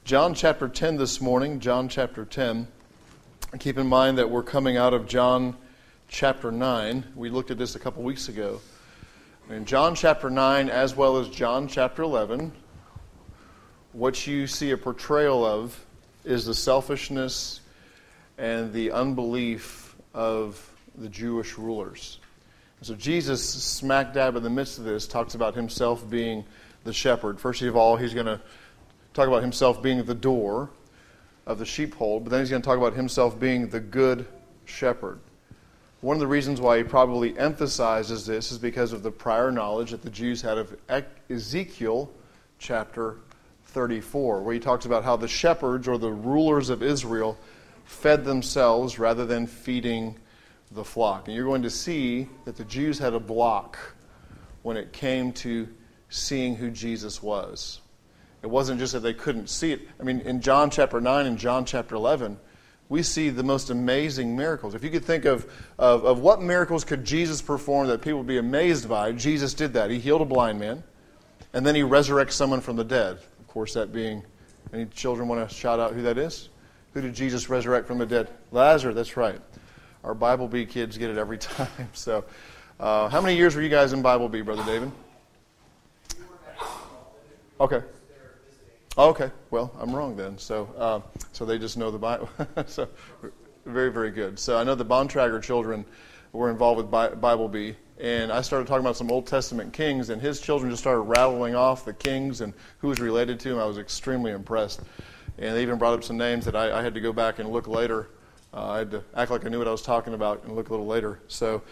John chapter 10 this morning, John chapter 10. Keep in mind that we're coming out of John chapter 9. We looked at this a couple weeks ago. In John chapter 9, as well as John chapter 11, what you see a portrayal of is the selfishness and the unbelief of the Jewish rulers. So Jesus, smack dab in the midst of this, talks about himself being the shepherd. First of all, he's going to talk about himself being the door of the sheepfold, but then he's going to talk about himself being the good shepherd. One of the reasons why he probably emphasizes this is because of the prior knowledge that the Jews had of Ezekiel chapter 34, where he talks about how the shepherds or the rulers of Israel fed themselves rather than feeding the flock. And you're going to see that the Jews had a block when it came to seeing who Jesus was. It wasn't just that they couldn't see it. I mean, in John chapter 9 and John chapter 11, we see the most amazing miracles. If you could think of what miracles could Jesus perform that people would be amazed by, Jesus did that. He healed a blind man, and then he resurrects someone from the dead. Of course, that being, any children want to shout out who that is? Who did Jesus resurrect from the dead? Lazarus, that's right. Our Bible Bee kids get it every time. So, how many years were you guys in Bible Bee, Brother David? Okay. Okay. Well, I'm wrong then. So they just know the Bible. So, very, very good. So I know the Bontrager children were involved with Bible Bee, and I started talking about some Old Testament kings, and his children just started rattling off the kings and who was related to him. I was extremely impressed, and they even brought up some names that I had to go back and look later. I had to act like I knew what I was talking about and look a little later. So,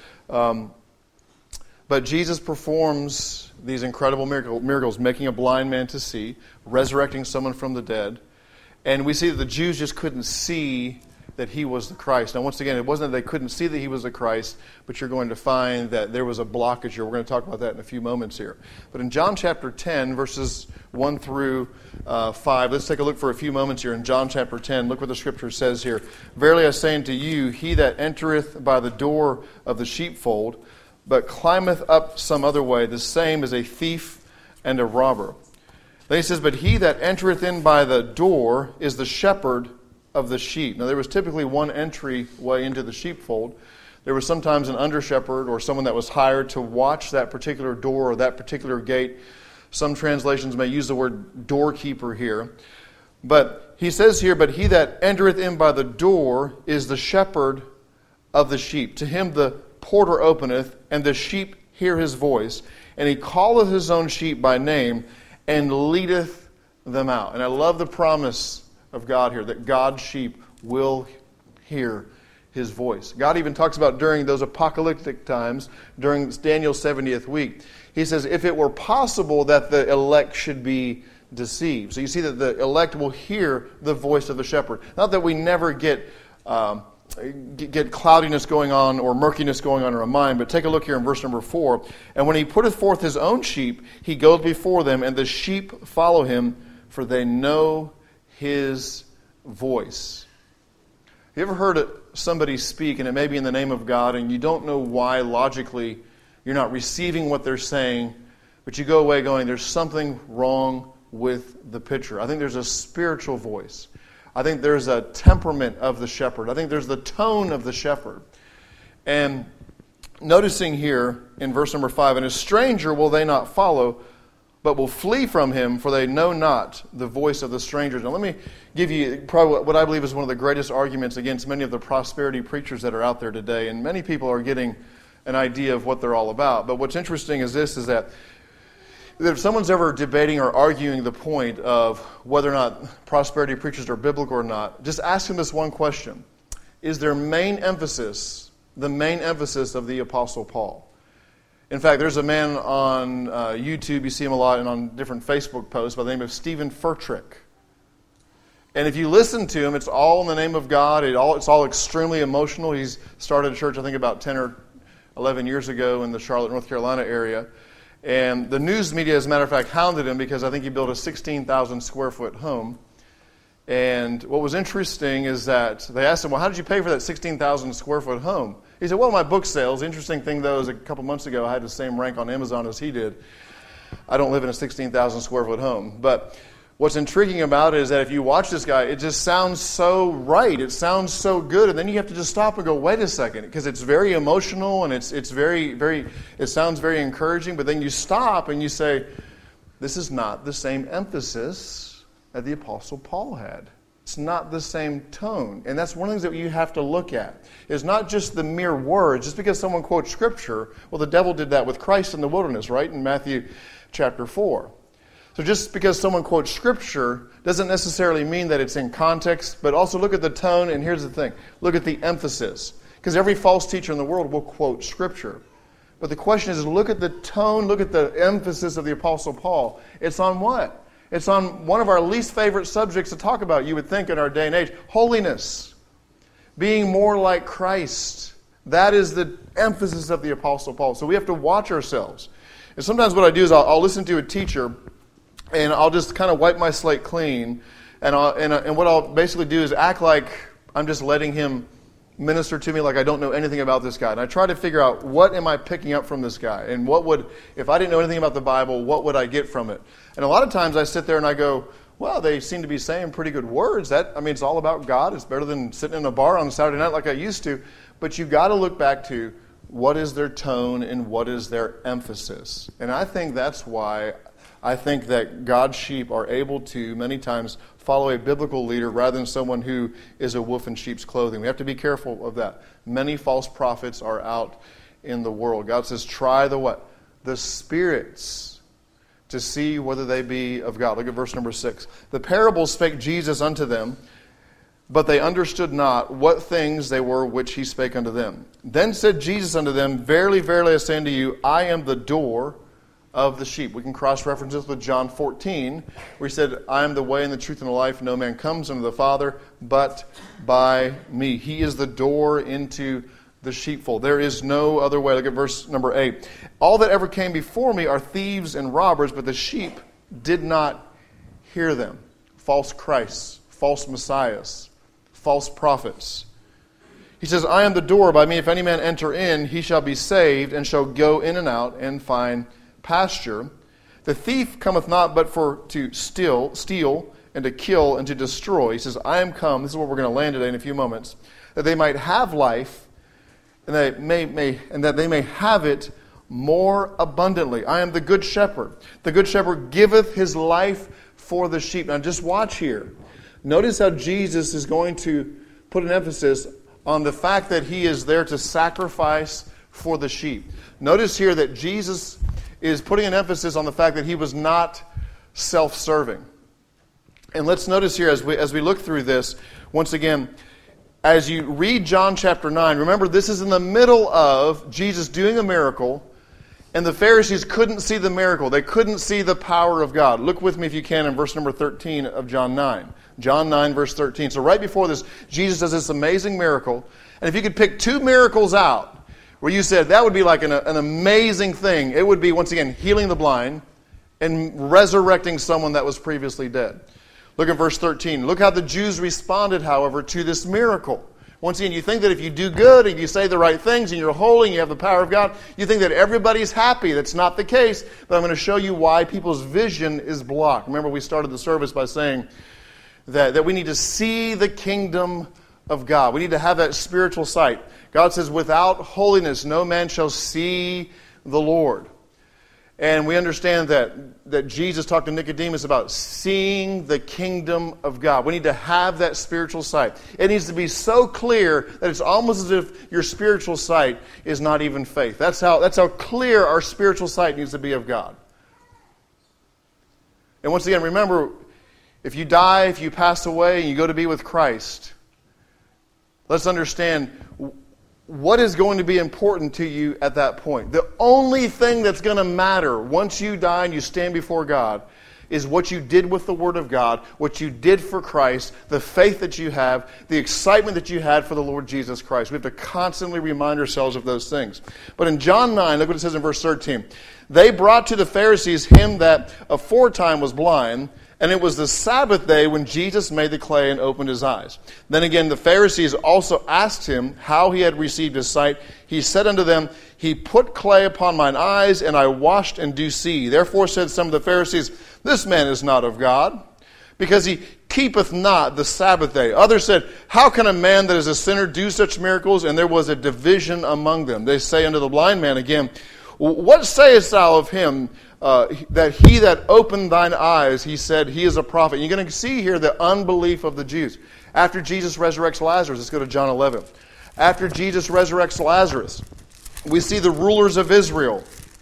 but Jesus performs these incredible miracles, making a blind man to see, resurrecting someone from the dead. And we see that the Jews just couldn't see that he was the Christ. Now, once again, it wasn't that they couldn't see that he was the Christ, but you're going to find that there was a blockage here. We're going to talk about that in a few moments here. But in John chapter 10, verses 1 through 5, let's take a look for a few moments here in John chapter 10. Look what the Scripture says here. Verily I say unto you, he that entereth by the door of the sheepfold, but climbeth up some other way, the same is a thief and a robber. Then he says, but he that entereth in by the door is the shepherd of the sheep. Now there was typically one entry way into the sheepfold. There was sometimes an under shepherd or someone that was hired to watch that particular door or that particular gate. Some translations may use the word doorkeeper here. But he says here, but he that entereth in by the door is the shepherd of the sheep. To him the porter openeth, and the sheep hear his voice, and he calleth his own sheep by name, and leadeth them out. And I love the promise of God here, that God's sheep will hear his voice. God even talks about during those apocalyptic times, during Daniel's 70th week, he says, if it were possible that the elect should be deceived. So you see that the elect will hear the voice of the shepherd. Not that we never get cloudiness going on or murkiness going on in our mind, but take a look here in verse number 4. And when he putteth forth his own sheep, he goeth before them, and the sheep follow him, for they know his voice. You ever heard somebody speak, and it may be in the name of God, and you don't know why logically you're not receiving what they're saying, but you go away going, there's something wrong with the picture. I think there's a spiritual voice. I think there's a temperament of the shepherd. I think there's the tone of the shepherd. And noticing here in verse number 5, and a stranger will they not follow, but will flee from him, for they know not the voice of the strangers. Now let me give you probably what I believe is one of the greatest arguments against many of the prosperity preachers that are out there today. And many people are getting an idea of what they're all about. But what's interesting is this, is that if someone's ever debating or arguing the point of whether or not prosperity preachers are biblical or not, just ask them this one question. Is their main emphasis the main emphasis of the Apostle Paul? In fact, there's a man on YouTube, you see him a lot, and on different Facebook posts by the name of Stephen Furtick. And if you listen to him, it's all in the name of God. It's all extremely emotional. He's started a church, I think, about 10 or 11 years ago in the Charlotte, North Carolina area. And the news media, as a matter of fact, hounded him because I think he built a 16,000 square foot home. And what was interesting is that they asked him, well, how did you pay for that 16,000 square foot home? He said, well, my book sales. The interesting thing, though, is a couple months ago I had the same rank on Amazon as he did. I don't live in a 16,000 square foot home. But what's intriguing about it is that if you watch this guy, it just sounds so right. It sounds so good. And then you have to just stop and go, wait a second, because it's very emotional and it's very, very, it sounds very encouraging. But then you stop and you say, this is not the same emphasis that the Apostle Paul had. It's not the same tone. And that's one of the things that you have to look at. It's not just the mere words. Just because someone quotes Scripture, well, the devil did that with Christ in the wilderness, right? In Matthew chapter 4. So just because someone quotes Scripture doesn't necessarily mean that it's in context, but also look at the tone, and here's the thing. Look at the emphasis. Because every false teacher in the world will quote Scripture. But the question is, look at the tone, look at the emphasis of the Apostle Paul. It's on what? It's on one of our least favorite subjects to talk about, you would think, in our day and age. Holiness. Being more like Christ. That is the emphasis of the Apostle Paul. So we have to watch ourselves. And sometimes what I do is I'll listen to a teacher, and I'll just kind of wipe my slate clean. And what I'll basically do is act like I'm just letting him minister to me like I don't know anything about this guy. And I try to figure out, what am I picking up from this guy? And what would, if I didn't know anything about the Bible, what would I get from it? And a lot of times I sit there and I go, well, they seem to be saying pretty good words. It's all about God. It's better than sitting in a bar on Saturday night like I used to. But you've got to look back to what is their tone and what is their emphasis. And I think that's why I think that God's sheep are able to, many times, follow a biblical leader rather than someone who is a wolf in sheep's clothing. We have to be careful of that. Many false prophets are out in the world. God says, try the what? The spirits, to see whether they be of God. Look at verse number 6. The parables spake Jesus unto them, but they understood not what things they were which he spake unto them. Then said Jesus unto them, Verily, verily, I say unto you, I am the door of the sheep. We can cross-reference this with John 14, where he said, I am the way and the truth and the life. No man comes unto the Father but by me. He is the door into the sheepfold. There is no other way. Look at verse number 8. All that ever came before me are thieves and robbers, but the sheep did not hear them. False Christs, false messiahs, false prophets. He says, I am the door. By me, if any man enter in, he shall be saved, and shall go in and out and find pasture. The thief cometh not but for to steal, and to kill, and to destroy. He says, I am come, this is where we're going to land today in a few moments, that they might have life, and that they may have it more abundantly. I am the good shepherd. The good shepherd giveth his life for the sheep. Now just watch here. Notice how Jesus is going to put an emphasis on the fact that he is there to sacrifice for the sheep. Notice here that Jesus is putting an emphasis on the fact that he was not self-serving. And let's notice here as we look through this, once again, as you read John chapter 9, remember this is in the middle of Jesus doing a miracle, and the Pharisees couldn't see the miracle. They couldn't see the power of God. Look with me if you can in verse number 13 of John 9. John 9 verse 13. So right before this, Jesus does this amazing miracle. And if you could pick two miracles out, where you said that would be like an amazing thing, it would be, once again, healing the blind and resurrecting someone that was previously dead. Look at verse 13. Look how the Jews responded, however, to this miracle. Once again, you think that if you do good and you say the right things and you're holy and you have the power of God, you think that everybody's happy. That's not the case. But I'm going to show you why people's vision is blocked. Remember, we started the service by saying that we need to see the kingdom of God. We need to have that spiritual sight. God says, without holiness, no man shall see the Lord. And we understand that Jesus talked to Nicodemus about seeing the kingdom of God. We need to have that spiritual sight. It needs to be so clear that it's almost as if your spiritual sight is not even faith. That's how clear our spiritual sight needs to be of God. And once again, remember, if you die, if you pass away, and you go to be with Christ, let's understand what is going to be important to you at that point. The only thing that's going to matter once you die and you stand before God is what you did with the Word of God, what you did for Christ, the faith that you have, the excitement that you had for the Lord Jesus Christ. We have to constantly remind ourselves of those things. But in John 9, look what it says in verse 13. They brought to the Pharisees him that aforetime was blind, and it was the Sabbath day when Jesus made the clay and opened his eyes. Then again the Pharisees also asked him how he had received his sight. He said unto them, He put clay upon mine eyes, and I washed and do see. Therefore said some of the Pharisees, This man is not of God, because he keepeth not the Sabbath day. Others said, how can a man that is a sinner do such miracles? And there was a division among them. They say unto the blind man again, what sayest thou of him that he that opened thine eyes, he said, he is a prophet. You're going to see here the unbelief of the Jews. After Jesus resurrects Lazarus, let's go to John 11. After Jesus resurrects Lazarus, we see the rulers of Israel.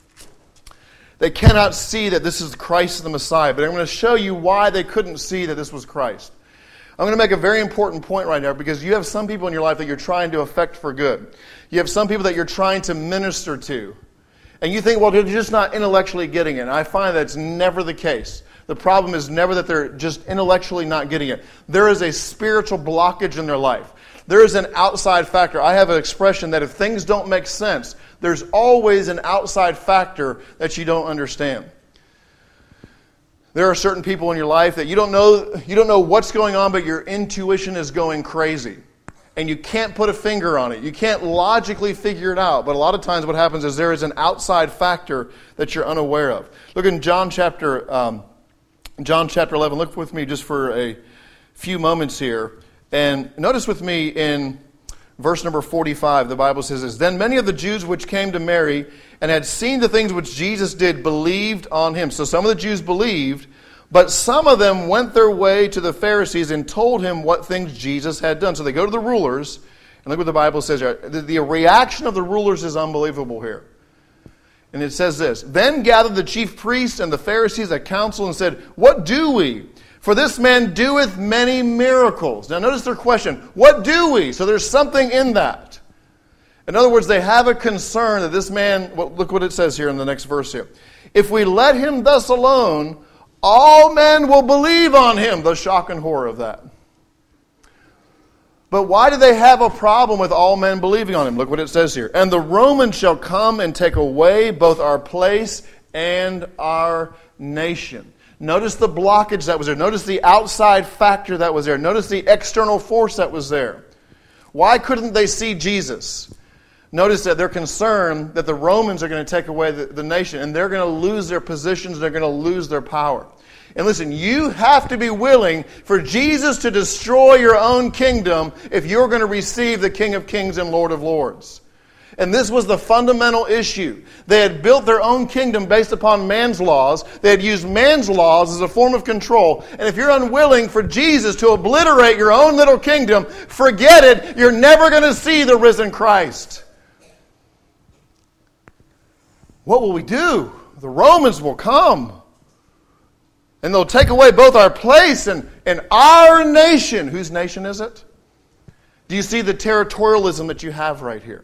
They cannot see that this is Christ the Messiah, but I'm going to show you why they couldn't see that this was Christ. I'm going to make a very important point right now, because you have some people in your life that you're trying to affect for good. You have some people that you're trying to minister to. And you think, well, they're just not intellectually getting it. And I find that's never the case. The problem is never that they're just intellectually not getting it. There is a spiritual blockage in their life. There is an outside factor. I have an expression that if things don't make sense, there's always an outside factor that you don't understand. There are certain people in your life that you don't know what's going on, but your intuition is going crazy. And you can't put a finger on it. You can't logically figure it out. But a lot of times what happens is there is an outside factor that you're unaware of. Look in John chapter 11. Look with me just for a few moments here. And notice with me in verse number 45, the Bible says this, then many of the Jews which came to Mary and had seen the things which Jesus did believed on him. So some of the Jews believed, but some of them went their way to the Pharisees and told him what things Jesus had done. So they go to the rulers, and look what the Bible says here. The reaction of the rulers is unbelievable here. And it says this, then gathered the chief priests and the Pharisees a council and said, what do we? For this man doeth many miracles. Now notice their question, what do we? So there's something in that. In other words, they have a concern that this man, look what it says here in the next verse here. If we let him thus alone, all men will believe on him. The shock and horror of that. But why do they have a problem with all men believing on him? Look what it says here. And the Romans shall come and take away both our place and our nation. Notice the blockage that was there. Notice the outside factor that was there. Notice the external force that was there. Why couldn't they see Jesus? Notice that they're concerned that the Romans are going to take away the nation, and they're going to lose their positions, they're going to lose their power. And listen, you have to be willing for Jesus to destroy your own kingdom if you're going to receive the King of Kings and Lord of Lords. And this was the fundamental issue. They had built their own kingdom based upon man's laws. They had used man's laws as a form of control. And if you're unwilling for Jesus to obliterate your own little kingdom, forget it. You're never going to see the risen Christ. What will we do? The Romans will come. And they'll take away both our place and our nation. Whose nation is it? Do you see the territorialism that you have right here?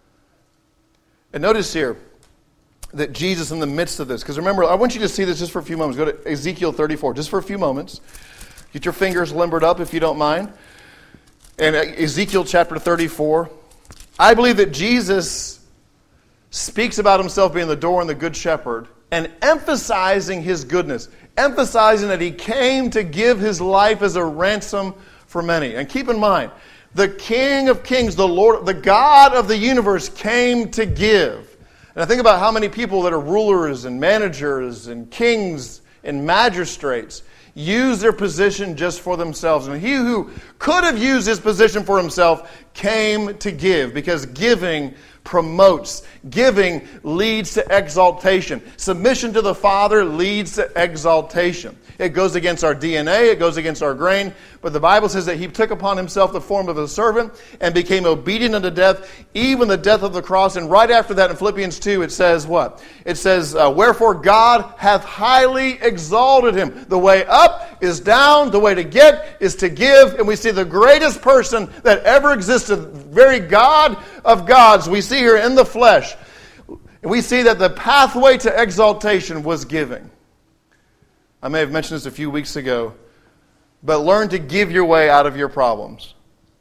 And notice here that Jesus in the midst of this, because remember, I want you to see this just for a few moments. Go to Ezekiel 34, just for a few moments. Get your fingers limbered up if you don't mind. And Ezekiel chapter 34, I believe that Jesus speaks about himself being the door and the good shepherd and emphasizing his goodness, emphasizing that he came to give his life as a ransom for many. And keep in mind, the King of Kings, the Lord, the God of the universe came to give. And I think about how many people that are rulers and managers and kings and magistrates use their position just for themselves. And he who could have used his position for himself came to give, because giving promotes. Giving leads to exaltation. Submission to the Father leads to exaltation. It goes against our DNA, it goes against our grain, but the Bible says that he took upon himself the form of a servant and became obedient unto death, even the death of the cross. And right after that in Philippians 2 it says what? It says, wherefore God hath highly exalted him. The way up is down, the way to get is to give, and we see the greatest person that ever existed, very God of gods, we see here in the flesh. We see that the pathway to exaltation was giving. I may have mentioned this a few weeks ago, but learn to give your way out of your problems.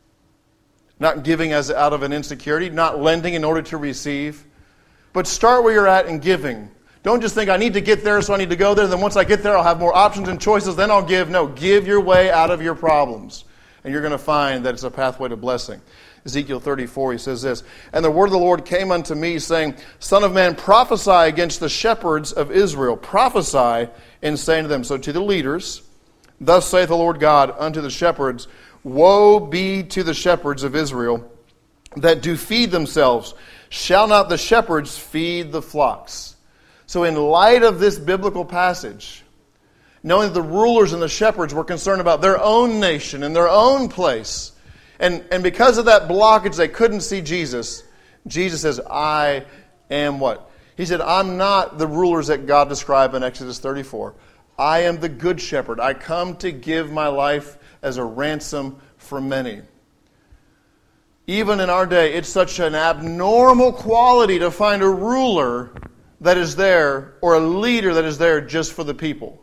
Not giving as out of an insecurity, not lending in order to receive, but start where you're at in giving. Don't just think, I need to get there, so I need to go there, then once I get there, I'll have more options and choices, then I'll give. No, give your way out of your problems, and you're going to find that it's a pathway to blessing. Ezekiel 34, he says this, and the word of the Lord came unto me, saying, Son of man, prophesy against the shepherds of Israel. Prophesy and saying to them, so to the leaders, Thus saith the Lord God unto the shepherds, Woe be to the shepherds of Israel that do feed themselves. Shall not the shepherds feed the flocks? So in light of this biblical passage, knowing that the rulers and the shepherds were concerned about their own nation and their own place, and because of that blockage they couldn't see Jesus, Jesus says, I am what? He said, I'm not the rulers that God described in Exodus 34. I am the good shepherd. I come to give my life as a ransom for many. Even in our day, it's such an abnormal quality to find a ruler that is there, or a leader that is there just for the people.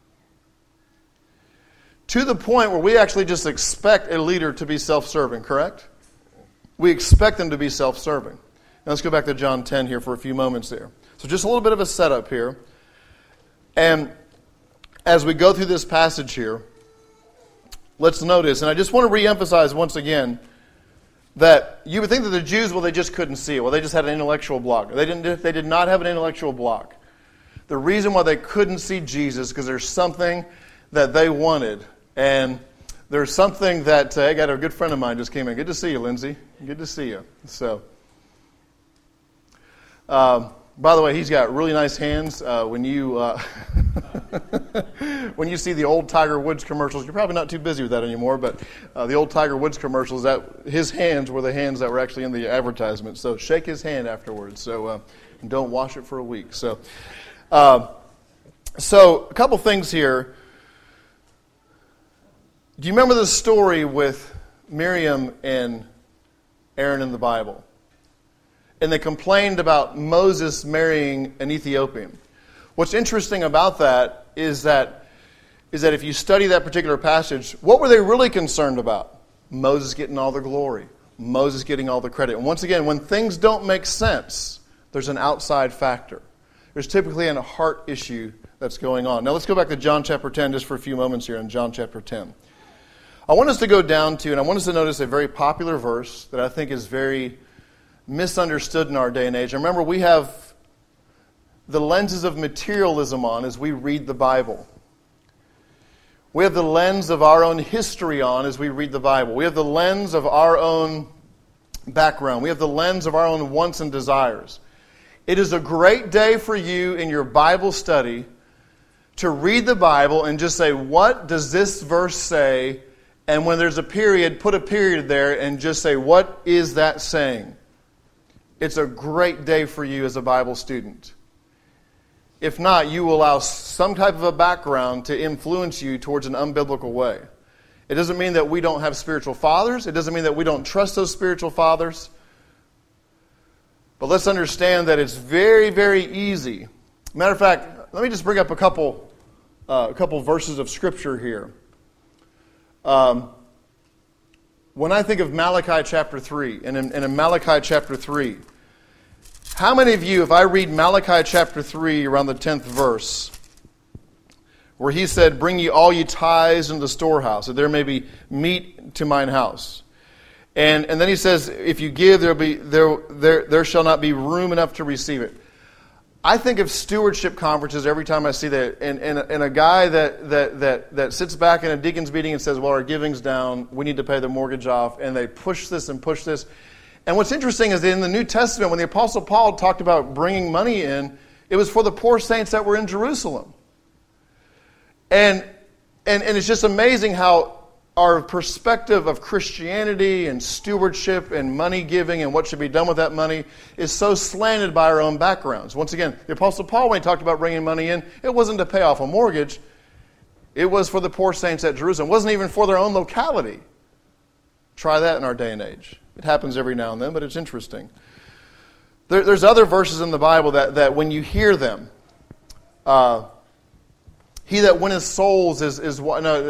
To the point where we actually just expect a leader to be self-serving, correct? We expect them to be self-serving. Now let's go back to John 10 here for a few moments there. So just a little bit of a setup here. And as we go through this passage here, let's notice, and I just want to reemphasize once again, that you would think that the Jews, well, they just couldn't see it. Well, they just had an intellectual block. They did not have an intellectual block. The reason why they couldn't see Jesus is because there's something that they wanted. And there's something that, I got a good friend of mine just came in. Good to see you, Lindsay. Good to see you. So, by the way, he's got really nice hands. When you when you see the old Tiger Woods commercials, you're probably not too busy with that anymore, but the old Tiger Woods commercials, that his hands were the hands that were actually in the advertisement. So shake his hand afterwards. So and don't wash it for a week. So a couple things here. Do you remember the story with Miriam and Aaron in the Bible? And they complained about Moses marrying an Ethiopian. What's interesting about that is that if you study that particular passage, what were they really concerned about? Moses getting all the glory. Moses getting all the credit. And once again, when things don't make sense, there's an outside factor. There's typically a heart issue that's going on. Now let's go back to John chapter 10 just for a few moments here in John chapter 10. I want us to go down to, and I want us to notice a very popular verse that I think is very misunderstood in our day and age. And remember, we have the lenses of materialism on as we read the Bible. We have the lens of our own history on as we read the Bible. We have the lens of our own background. We have the lens of our own wants and desires. It is a great day for you in your Bible study to read the Bible and just say, what does this verse say? And when there's a period, put a period there and just say, what is that saying? It's a great day for you as a Bible student. If not, you will allow some type of a background to influence you towards an unbiblical way. It doesn't mean that we don't have spiritual fathers. It doesn't mean that we don't trust those spiritual fathers. But let's understand that it's very, very easy. Matter of fact, let me just bring up a couple verses of Scripture here. When I think of Malachi chapter 3, and in Malachi chapter 3, how many of you, if I read Malachi chapter 3 around the 10th verse, where he said, bring ye all ye tithes into the storehouse, that there may be meat to mine house. And then he says, if you give, there shall not be room enough to receive it. I think of stewardship conferences every time I see that, and a guy that sits back in a deacon's meeting and says, well, our giving's down, we need to pay the mortgage off, and they push this and push this. And what's interesting is that in the New Testament, when the Apostle Paul talked about bringing money in, it was for the poor saints that were in Jerusalem. And it's just amazing how our perspective of Christianity and stewardship and money giving and what should be done with that money is so slanted by our own backgrounds. Once again, the Apostle Paul, when he talked about bringing money in, it wasn't to pay off a mortgage. It was for the poor saints at Jerusalem. It wasn't even for their own locality. Try that in our day and age. It happens every now and then, but it's interesting. There's other verses in the Bible that when you hear them, he that winneth souls is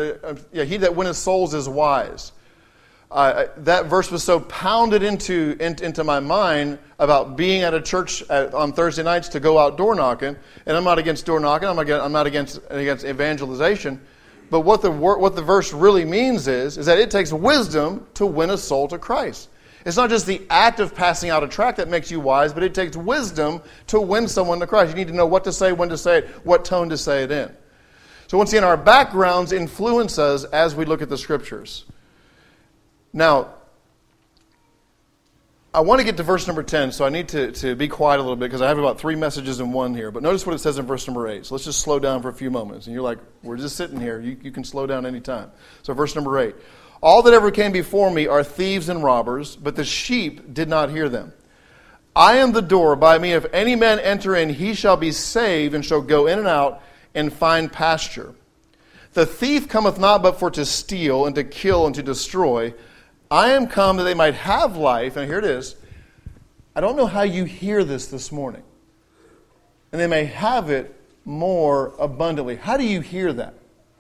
wise. That verse was so pounded into my mind about being at a church on Thursday nights to go out door knocking. And I'm not against door knocking. I'm not against evangelization. But what the verse really means is that it takes wisdom to win a soul to Christ. It's not just the act of passing out a tract that makes you wise, but it takes wisdom to win someone to Christ. You need to know what to say, when to say it, what tone to say it in. So once again, our backgrounds influence us as we look at the Scriptures. Now, I want to get to verse number 10, so I need to be quiet a little bit because I have about 3 messages in one here. But notice what it says in verse number 8. So let's just slow down for a few moments. And you're like, we're just sitting here. You can slow down anytime. So verse number 8. All that ever came before me are thieves and robbers, but the sheep did not hear them. I am the door. By me, if any man enter in, he shall be saved and shall go in and out and find pasture. The thief cometh not but for to steal and to kill and to destroy. I am come that they might have life, and here it is. I don't know how you hear this morning. And they may have it more abundantly. How do you hear that?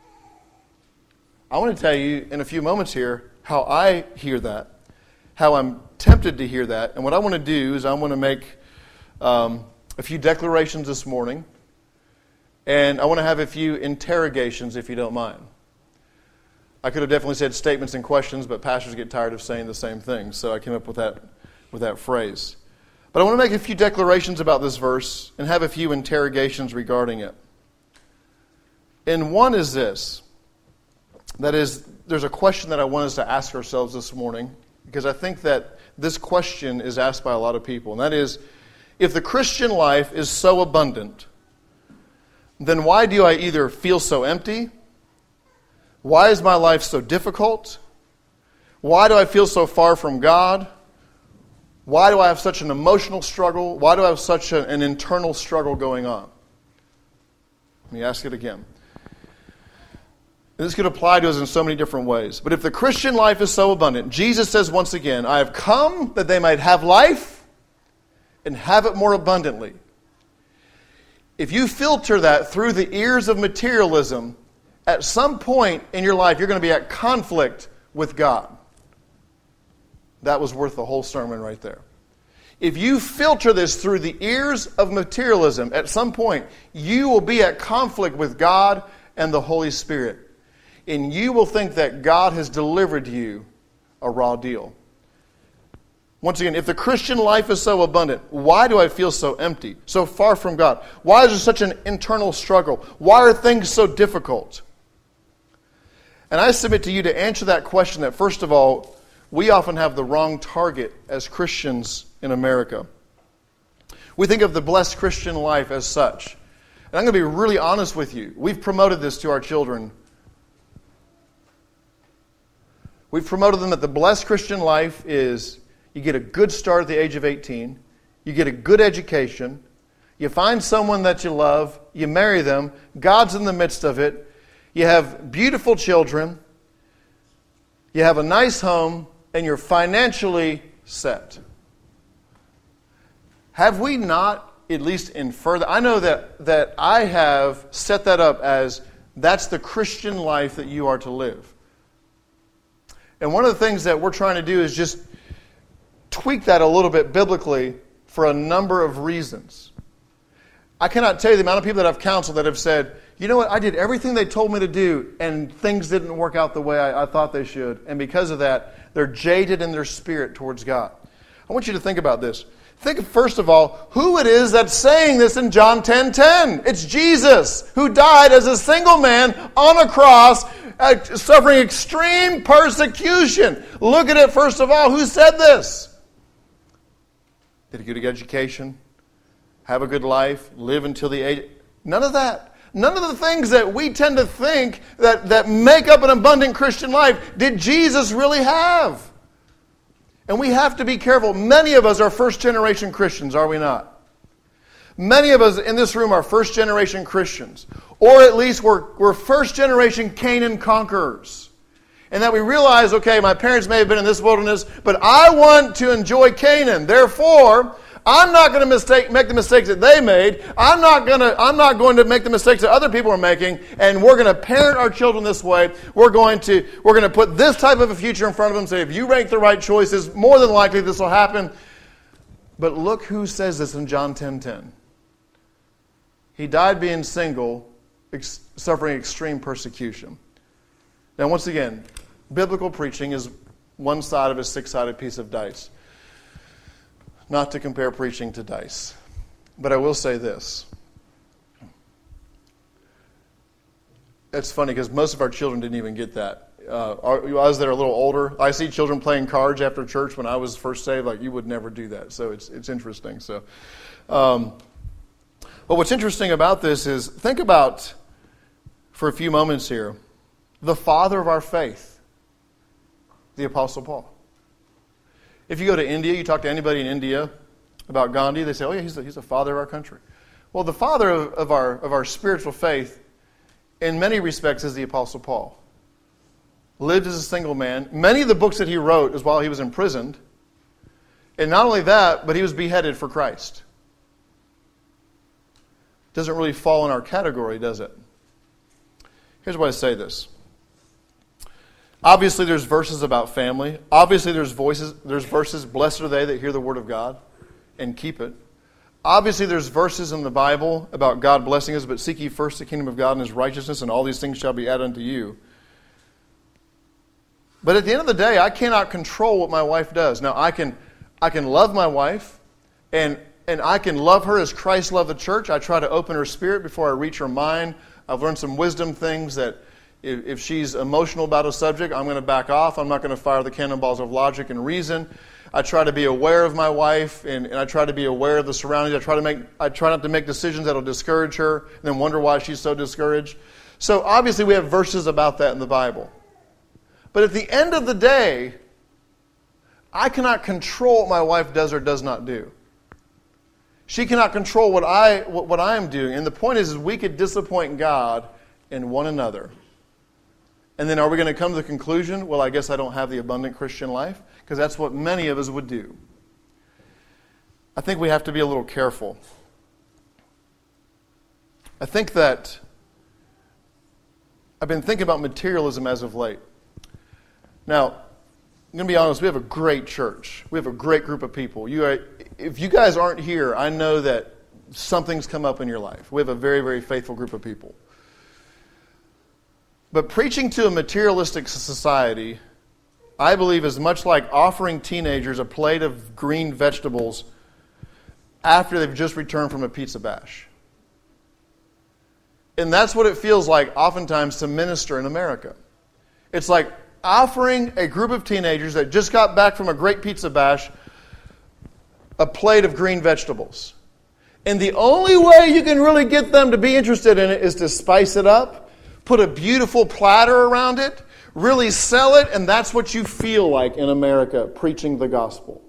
I want to tell you in a few moments here how I hear that, how I'm tempted to hear that. And what I want to do is I want to make a few declarations this morning, and I want to have a few interrogations, if you don't mind. I could have definitely said statements and questions, but pastors get tired of saying the same thing, so I came up with that phrase. But I want to make a few declarations about this verse and have a few interrogations regarding it. And one is this. That is, there's a question that I want us to ask ourselves this morning, because I think that this question is asked by a lot of people, and that is, if the Christian life is so abundant, then why do I either feel so empty? Why is my life so difficult? Why do I feel so far from God? Why do I have such an emotional struggle? Why do I have such an internal struggle going on? Let me ask it again. And this could apply to us in so many different ways. But if the Christian life is so abundant, Jesus says once again, I have come that they might have life and have it more abundantly. If you filter that through the ears of materialism, at some point in your life, you're going to be at conflict with God. That was worth the whole sermon right there. If you filter this through the ears of materialism, at some point, you will be at conflict with God and the Holy Spirit. And you will think that God has delivered you a raw deal. Once again, if the Christian life is so abundant, why do I feel so empty, so far from God? Why is there such an internal struggle? Why are things so difficult? And I submit to you to answer that question that, first of all, we often have the wrong target as Christians in America. We think of the blessed Christian life as such. And I'm going to be really honest with you. We've promoted this to our children. We've promoted them that the blessed Christian life is you get a good start at the age of 18, you get a good education, you find someone that you love, you marry them, God's in the midst of it, you have beautiful children, you have a nice home, and you're financially set. Have we not at least inferred that? I know that I have set that up as that's the Christian life that you are to live. And one of the things that we're trying to do is just tweak that a little bit biblically for a number of reasons. I cannot tell you the amount of people that I've counseled that have said, you know what, I did everything they told me to do, and things didn't work out the way I thought they should. And because of that, they're jaded in their spirit towards God. I want you to think about this. Think, first of all, who it is that's saying this in John 10:10. It's Jesus, who died as a single man on a cross, suffering extreme persecution. Look at it, first of all. Who said this? Did he get a good education? Have a good life? Live until the age? None of that. None of the things that we tend to think that make up an abundant Christian life did Jesus really have. And we have to be careful. Many of us are first-generation Christians, are we not? Many of us in this room are first-generation Christians. Or at least we're first-generation Canaan conquerors. And that we realize, okay, my parents may have been in this wilderness, but I want to enjoy Canaan. Therefore, I'm not going to make the mistakes that they made. I'm not going to make the mistakes that other people are making, and we're going to parent our children this way. We're going to put this type of a future in front of them. Say, if you make the right choices, more than likely this will happen. But look who says this in John 10:10. He died being single, suffering extreme persecution. Now, once again, biblical preaching is one side of a six-sided piece of dice. Not to compare preaching to dice. But I will say this. It's funny because most of our children didn't even get that. As they're a little older, I see children playing cards after church. When I was first saved, like, you would never do that. So it's interesting. So, but what's interesting about this is, think about, for a few moments here, the father of our faith, the Apostle Paul. If you go to India, you talk to anybody in India about Gandhi, they say, oh yeah, he's the father of our country. Well, the father of our spiritual faith, in many respects, is the Apostle Paul. Lived as a single man. Many of the books that he wrote is while he was imprisoned. And not only that, but he was beheaded for Christ. Doesn't really fall in our category, does it? Here's why I say this. Obviously, there's verses about family. Obviously, there's verses, blessed are they that hear the word of God and keep it. Obviously, there's verses in the Bible about God blessing us, but seek ye first the kingdom of God and His righteousness, and all these things shall be added unto you. But at the end of the day, I cannot control what my wife does. Now, I can love my wife, and I can love her as Christ loved the church. I try to open her spirit before I reach her mind. I've learned some wisdom things that if she's emotional about a subject, I'm going to back off. I'm not going to fire the cannonballs of logic and reason. I try to be aware of my wife, and I try to be aware of the surroundings. I try not to make decisions that will discourage her, and then wonder why she's so discouraged. So obviously we have verses about that in the Bible. But at the end of the day, I cannot control what my wife does or does not do. She cannot control what I am doing. And the point is we could disappoint God in one another. And then are we going to come to the conclusion, well, I guess I don't have the abundant Christian life? Because that's what many of us would do. I think we have to be a little careful. I think that I've been thinking about materialism as of late. Now, I'm going to be honest, we have a great church. We have a great group of people. If you guys aren't here, I know that something's come up in your life. We have a very, very faithful group of people. But preaching to a materialistic society, I believe, is much like offering teenagers a plate of green vegetables after they've just returned from a pizza bash. And that's what it feels like oftentimes to minister in America. It's like offering a group of teenagers that just got back from a great pizza bash a plate of green vegetables. And the only way you can really get them to be interested in it is to spice it up, put a beautiful platter around it, really sell it, and that's what you feel like in America, preaching the gospel.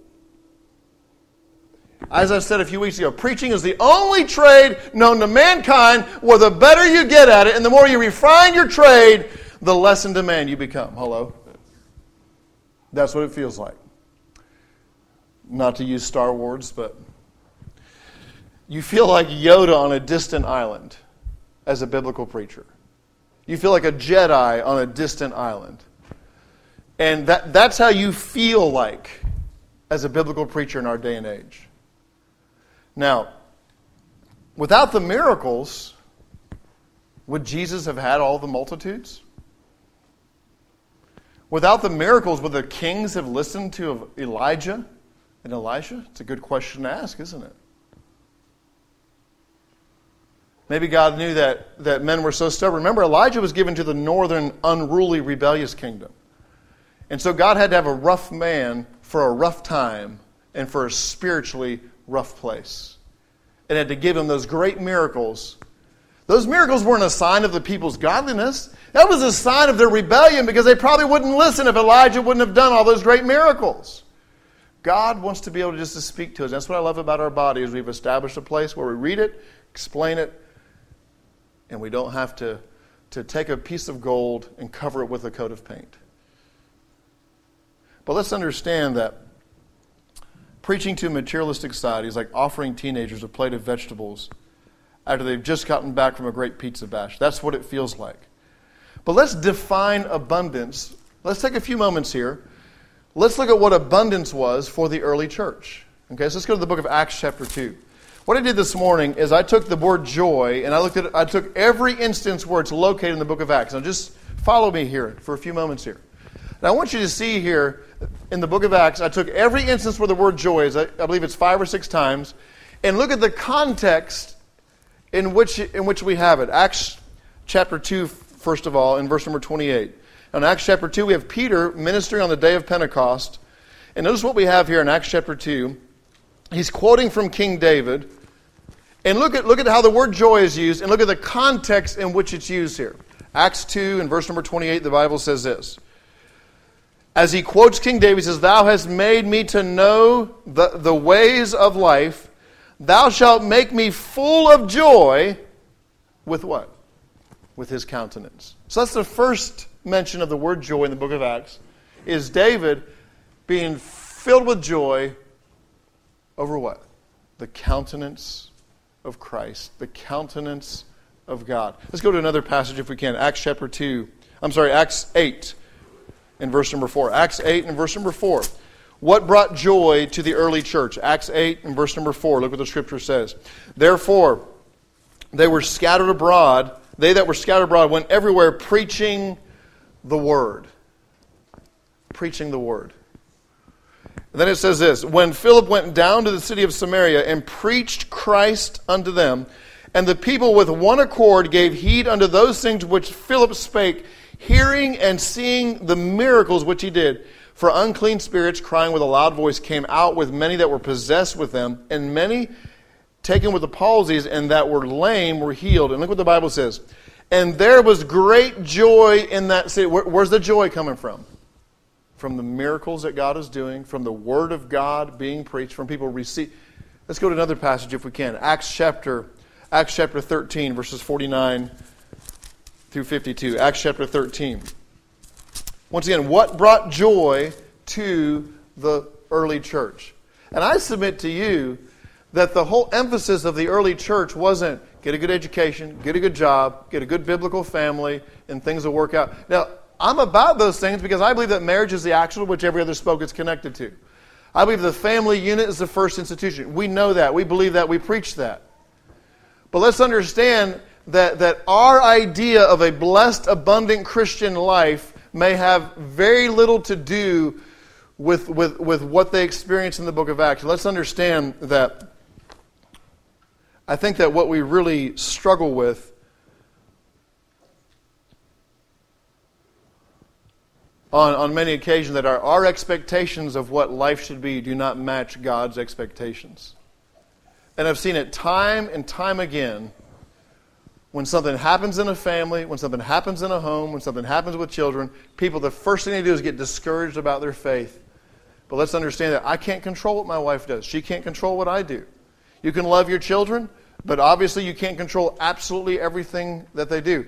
As I said a few weeks ago, preaching is the only trade known to mankind where the better you get at it and the more you refine your trade, the less in demand you become. Hello? That's what it feels like. Not to use Star Wars, but you feel like Yoda on a distant island as a biblical preacher. You feel like a Jedi on a distant island. And that's how you feel like as a biblical preacher in our day and age. Now, without the miracles, would Jesus have had all the multitudes? Without the miracles, would the kings have listened to Elijah and Elisha? It's a good question to ask, isn't it? Maybe God knew that men were so stubborn. Remember, Elijah was given to the northern, unruly, rebellious kingdom. And so God had to have a rough man for a rough time and for a spiritually rough place. And had to give him those great miracles. Those miracles weren't a sign of the people's godliness. That was a sign of their rebellion because they probably wouldn't listen if Elijah wouldn't have done all those great miracles. God wants to be able just to speak to us. That's what I love about our body is we've established a place where we read it, explain it, and we don't have to take a piece of gold and cover it with a coat of paint. But let's understand that preaching to a materialistic society is like offering teenagers a plate of vegetables after they've just gotten back from a great pizza bash. That's what it feels like. But let's define abundance. Let's take a few moments here. Let's look at what abundance was for the early church. Okay, so let's go to the book of Acts chapter 2. What I did this morning is I took the word joy and I took every instance where it's located in the book of Acts. Now just follow me here for a few moments here. And I want you to see here in the book of Acts, I took every instance where the word joy is, I believe it's 5 or 6 times, and look at the context in which we have it. Acts chapter 2, first of all, in verse number 28. Now, in Acts chapter 2, we have Peter ministering on the day of Pentecost. And notice what we have here in Acts chapter 2. He's quoting from King David. And look at how the word joy is used, and look at the context in which it's used here. Acts 2, in verse number 28, the Bible says this. As he quotes King David, he says, "Thou hast made me to know the ways of life. Thou shalt make me full of joy." With what? With his countenance. So that's the first mention of the word joy in the book of Acts, is David being filled with joy over what? The countenance of Christ, the countenance of God. Let's go to another passage if we can. Acts 8 in verse number 4. Acts 8 and verse number 4. What brought joy to the early church? Acts 8 and verse number 4. Look what the scripture says. "Therefore, they were scattered abroad. They that were scattered abroad went everywhere preaching the word." Preaching the word. And then it says this, "When Philip went down to the city of Samaria and preached Christ unto them, and the people with one accord gave heed unto those things which Philip spake, hearing and seeing the miracles which he did. For unclean spirits, crying with a loud voice, came out with many that were possessed with them, and many taken with the palsies, and that were lame were healed." And look what the Bible says. "And there was great joy in that city." Where's the joy coming from? From the miracles that God is doing, from the Word of God being preached, from people receiving. Let's go to another passage if we can. Acts chapter 13, verses 49 through 52. Acts chapter 13. Once again, what brought joy to the early church? And I submit to you that the whole emphasis of the early church wasn't get a good education, get a good job, get a good biblical family, and things will work out. Now, I'm about those things because I believe that marriage is the axle which every other spoke is connected to. I believe the family unit is the first institution. We know that. We believe that. We preach that. But let's understand that our idea of a blessed, abundant Christian life may have very little to do with what they experience in the book of Acts. Let's understand that I think that what we really struggle with on many occasions, that our expectations of what life should be do not match God's expectations. And I've seen it time and time again. When something happens in a family, when something happens in a home, when something happens with children, people, the first thing they do is get discouraged about their faith. But let's understand that I can't control what my wife does. She can't control what I do. You can love your children, but obviously you can't control absolutely everything that they do.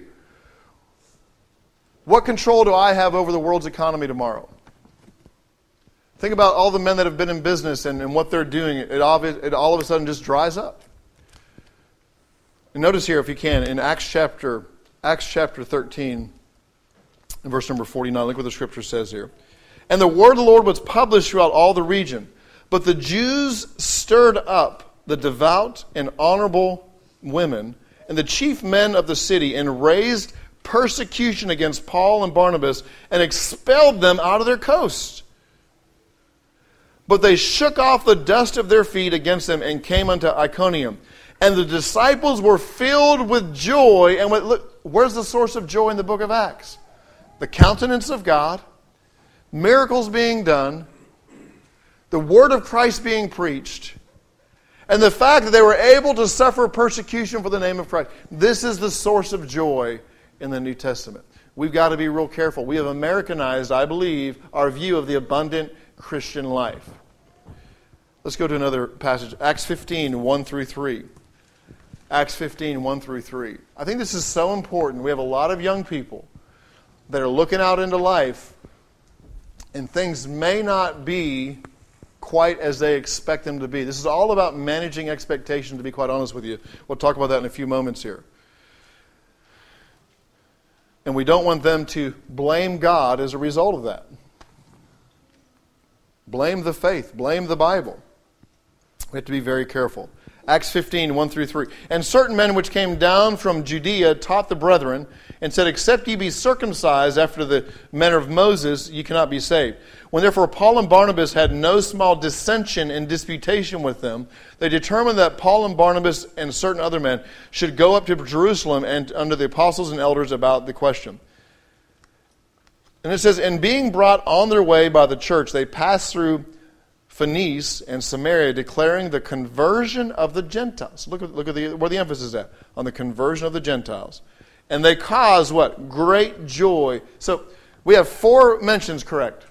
What control do I have over the world's economy tomorrow? Think about all the men that have been in business and what they're doing. It all of a sudden just dries up. And notice here, if you can, in Acts chapter 13, in verse number 49, look what the scripture says here. "And the word of the Lord was published throughout all the region. But the Jews stirred up the devout and honorable women and the chief men of the city, and raised persecution against Paul and Barnabas, and expelled them out of their coast. But they shook off the dust of their feet against them, and came unto Iconium. And the disciples were filled with joy." And look, where's the source of joy in the book of Acts? The countenance of God, miracles being done, the word of Christ being preached, and the fact that they were able to suffer persecution for the name of Christ. This is the source of joy in the New Testament. We've got to be real careful. We have Americanized, I believe, our view of the abundant Christian life. Let's go to another passage. Acts 15, 1 through 3. Acts 15, 1 through 3. I think this is so important. We have a lot of young people that are looking out into life, and things may not be quite as they expect them to be. This is all about managing expectations, to be quite honest with you. We'll talk about that in a few moments here. And we don't want them to blame God as a result of that. Blame the faith. Blame the Bible. We have to be very careful. Acts 15, 1 through 3. And certain men which came down from Judea taught the brethren, and said, except ye be circumcised after the manner of Moses, ye cannot be saved. When therefore Paul and Barnabas had no small dissension and disputation with them, they determined that Paul and Barnabas and certain other men should go up to Jerusalem and under the apostles and elders about the question. And it says, and being brought on their way by the church, they passed through Phoenice and Samaria, declaring the conversion of the Gentiles. Look at where the emphasis is at, on the conversion of the Gentiles. And they caused what? Great joy. So we have 4 mentions, correct,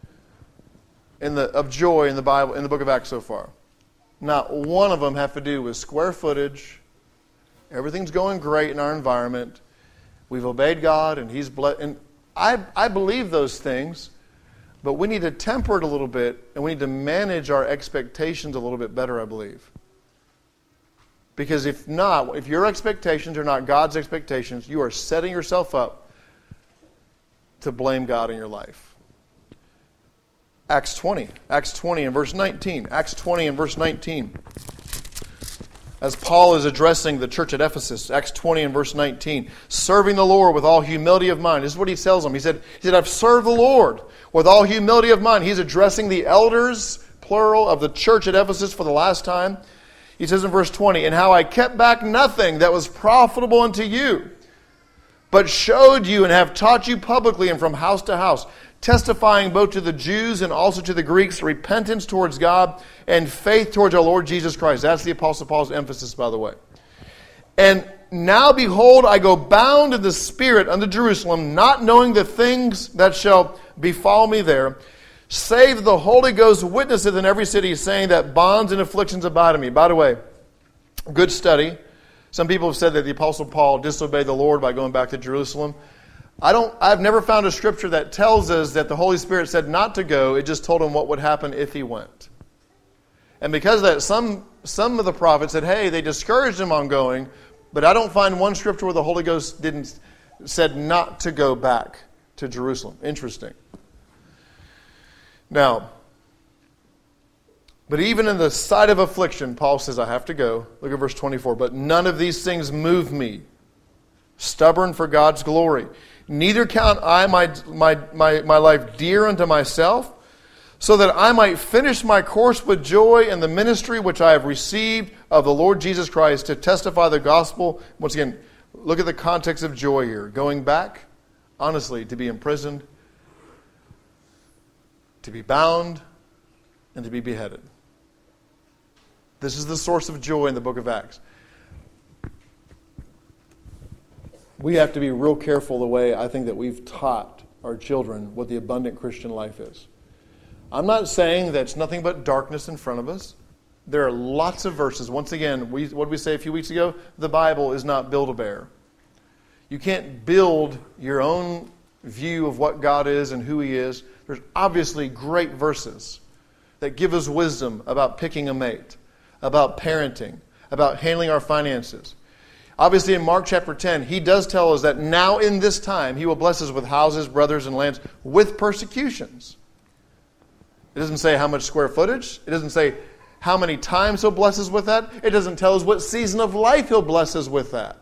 of joy in the Bible, in the book of Acts so far. Not one of them have to do with square footage. Everything's going great in our environment. We've obeyed God, and He's blessed. And I believe those things. But we need to temper it a little bit, and we need to manage our expectations a little bit better, I believe. Because if not, if your expectations are not God's expectations, you are setting yourself up to blame God in your life. Acts 20 and verse 19. Acts 20 and verse 19. As Paul is addressing the church at Ephesus, Acts 20 and verse 19, serving the Lord with all humility of mind. This is what he tells them. He said, I've served the Lord with all humility of mind. He's addressing the elders, plural, of the church at Ephesus for the last time. He says in verse 20, and how I kept back nothing that was profitable unto you, but showed you and have taught you publicly and from house to house, testifying both to the Jews and also to the Greeks, repentance towards God and faith towards our Lord Jesus Christ. That's the Apostle Paul's emphasis, by the way. And now, behold, I go bound in the Spirit unto Jerusalem, not knowing the things that shall befall me there, save the Holy Ghost witnesseth in every city, saying that bonds and afflictions abide in me. By the way, good study. Some people have said that the Apostle Paul disobeyed the Lord by going back to Jerusalem. I've never found a scripture that tells us that the Holy Spirit said not to go. It just told him what would happen if he went. And because of that, some of the prophets said, hey, they discouraged him on going, but I don't find one scripture where the Holy Ghost said not to go back to Jerusalem. Interesting. Now, but even in the sight of affliction, Paul says, I have to go. Look at verse 24. But none of these things move me, stubborn for God's glory. Neither count I my life dear unto myself, so that I might finish my course with joy in the ministry which I have received of the Lord Jesus Christ to testify the gospel. Once again, look at the context of joy here. Going back, honestly, to be imprisoned, to be bound, and to be beheaded. This is the source of joy in the book of Acts. We have to be real careful the way I think that we've taught our children what the abundant Christian life is. I'm not saying that it's nothing but darkness in front of us. There are lots of verses. Once again, what did we say a few weeks ago? The Bible is not Build-A-Bear. You can't build your own view of what God is and who He is. There's obviously great verses that give us wisdom about picking a mate, about parenting, about handling our finances. Obviously, in Mark chapter 10, He does tell us that now in this time, He will bless us with houses, brothers, and lands with persecutions. It doesn't say how much square footage. It doesn't say how many times He'll bless us with that. It doesn't tell us what season of life He'll bless us with that.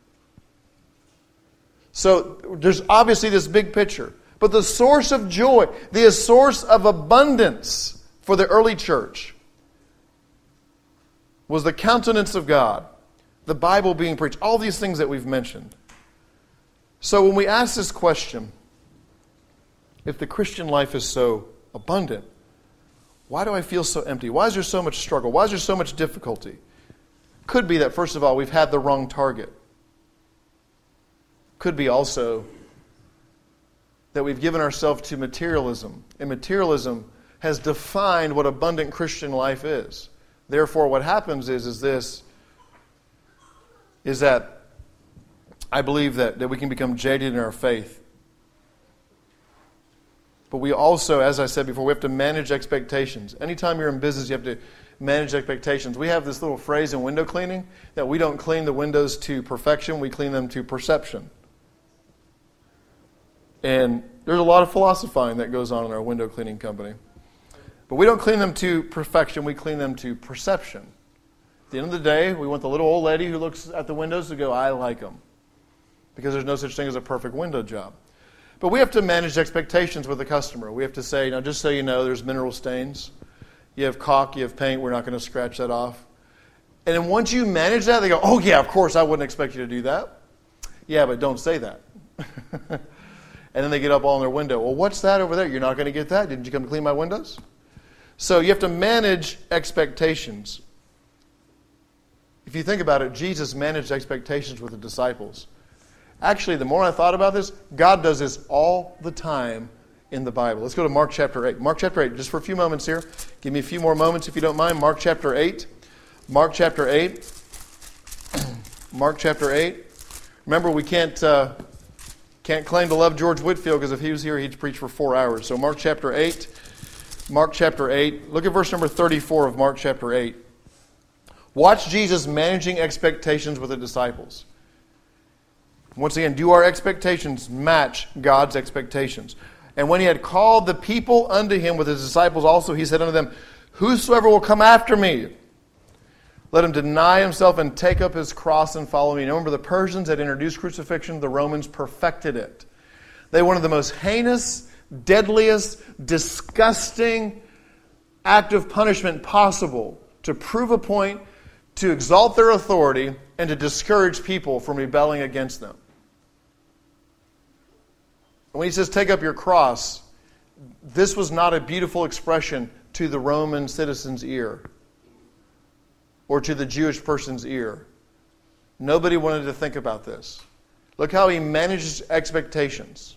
So there's obviously this big picture. But the source of joy, the source of abundance for the early church was the countenance of God, the Bible being preached, all these things that we've mentioned. So when we ask this question, if the Christian life is so abundant, why do I feel so empty? Why is there so much struggle? Why is there so much difficulty? Could be that, first of all, we've had the wrong target. Could be also that we've given ourselves to materialism. And materialism has defined what abundant Christian life is. Therefore, what happens is that I believe that we can become jaded in our faith. But we also, as I said before, we have to manage expectations. Anytime you're in business, you have to manage expectations. We have this little phrase in window cleaning that we don't clean the windows to perfection, we clean them to perception. And there's a lot of philosophizing that goes on in our window cleaning company. But we don't clean them to perfection, we clean them to perception. At the end of the day, we want the little old lady who looks at the windows to go, I like them. Because there's no such thing as a perfect window job. But we have to manage expectations with the customer. We have to say, now just so you know, there's mineral stains. You have caulk, you have paint, we're not going to scratch that off. And then once you manage that, they go, oh yeah, of course, I wouldn't expect you to do that. Yeah, but don't say that. And then they get up all in their window. Well, what's that over there? You're not going to get that? Didn't you come to clean my windows? So you have to manage expectations. If you think about it, Jesus managed expectations with the disciples. Actually, the more I thought about this, God does this all the time in the Bible. Let's go to Mark chapter 8. Mark chapter 8, just for a few moments here. Give me a few more moments if you don't mind. Mark chapter 8. Mark chapter 8. Mark chapter 8. Remember, we can't claim to love George Whitefield, because if he was here, he'd preach for 4 hours. So Mark chapter 8. Mark chapter 8. Look at verse number 34 of Mark chapter 8. Watch Jesus managing expectations with the disciples. Once again, do our expectations match God's expectations? And when he had called the people unto him with his disciples also, he said unto them, whosoever will come after me, let him deny himself and take up his cross and follow me. Now remember, the Persians had introduced crucifixion. The Romans perfected it. They wanted the most heinous, deadliest, disgusting act of punishment possible to prove a point, to exalt their authority, and to discourage people from rebelling against them. When he says, take up your cross, this was not a beautiful expression to the Roman citizen's ear or to the Jewish person's ear. Nobody wanted to think about this. Look how he manages expectations.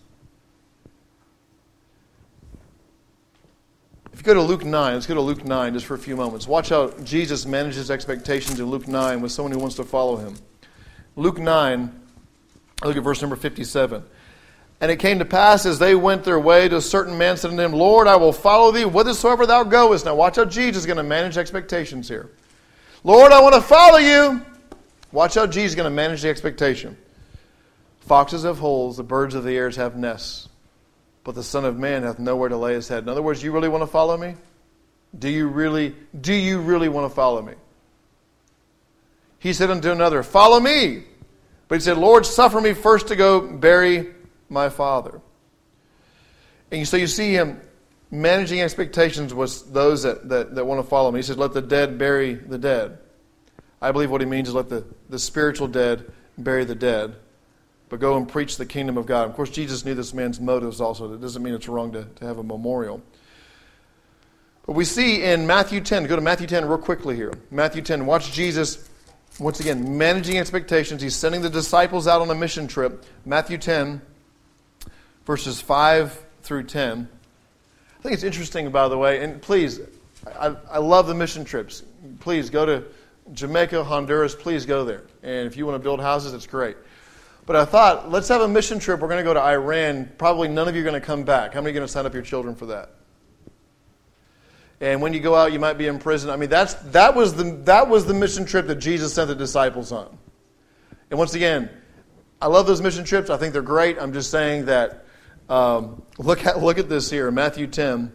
If you go to Luke 9, let's go to Luke 9 just for a few moments. Watch how Jesus manages expectations in Luke 9 with someone who wants to follow him. Luke 9, look at verse number 57. And it came to pass, as they went their way, to a certain man said unto him, Lord, I will follow thee whithersoever thou goest. Now watch how Jesus is going to manage expectations here. Lord, I want to follow you. Watch how Jesus is going to manage the expectation. Foxes have holes, the birds of the air have nests, but the Son of Man hath nowhere to lay his head. In other words, you really want to follow me? Do you really want to follow me? He said unto another, follow me. But he said, Lord, suffer me first to go bury my father. And so you see him managing expectations with those that want to follow him. He says, let the dead bury the dead. I believe what he means is let the spiritual dead bury the dead, but go and preach the kingdom of God. Of course, Jesus knew this man's motives also. That doesn't mean it's wrong to have a memorial. But we see in Matthew 10, go to Matthew 10 real quickly here. Matthew 10, watch Jesus, once again, managing expectations. He's sending the disciples out on a mission trip. Matthew 10, verses 5 through 10. I think it's interesting, by the way, and please, I love the mission trips. Please go to Jamaica, Honduras, please go there. And if you want to build houses, it's great. But I thought, let's have a mission trip. We're going to go to Iran. Probably none of you are going to come back. How many are going to sign up your children for that? And when you go out, you might be in prison. I mean, that was the mission trip that Jesus sent the disciples on. And once again, I love those mission trips. I think they're great. I'm just saying that look at this here, Matthew 10,